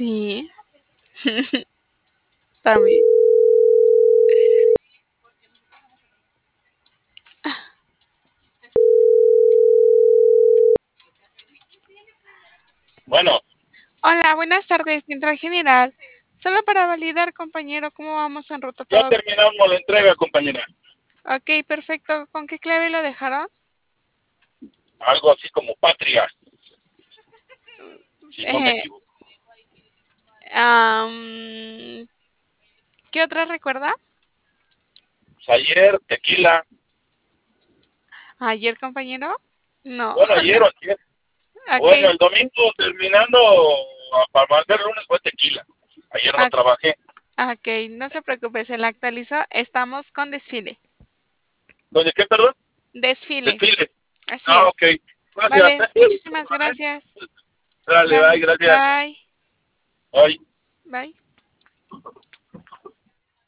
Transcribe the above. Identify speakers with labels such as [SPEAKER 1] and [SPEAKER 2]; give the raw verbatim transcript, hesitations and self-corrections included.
[SPEAKER 1] Sí. También.
[SPEAKER 2] Bueno,
[SPEAKER 1] Hola, buenas tardes, Central General. Solo para validar, compañero, cómo vamos en ruta
[SPEAKER 2] ya
[SPEAKER 1] todo.
[SPEAKER 2] terminamos la entrega, compañera.
[SPEAKER 1] Ok, perfecto. ¿Con qué clave lo dejaron?
[SPEAKER 2] Algo así como patria, si no me
[SPEAKER 1] Eh,
[SPEAKER 2] equivoco.
[SPEAKER 1] am, ¿Qué otra recuerda?
[SPEAKER 2] Pues ayer, tequila.
[SPEAKER 1] ¿Ayer, compañero? No.
[SPEAKER 2] Bueno, ayer o ayer. Bueno,
[SPEAKER 1] Ok,
[SPEAKER 2] el domingo terminando, a- para el lunes fue tequila. Ayer no
[SPEAKER 1] ok,
[SPEAKER 2] trabajé.
[SPEAKER 1] ok, no se preocupe, se la actualizó. Estamos con desfile.
[SPEAKER 2] ¿Dónde qué, perdón?
[SPEAKER 1] Desfile,
[SPEAKER 2] Desfile.
[SPEAKER 1] así
[SPEAKER 2] Ah, ok.
[SPEAKER 1] es.
[SPEAKER 2] Gracias.
[SPEAKER 1] Vale, muchísimas gracias.
[SPEAKER 2] Dale, bye,
[SPEAKER 1] Vale,
[SPEAKER 2] gracias.
[SPEAKER 1] bye,
[SPEAKER 2] Bye.
[SPEAKER 1] bye.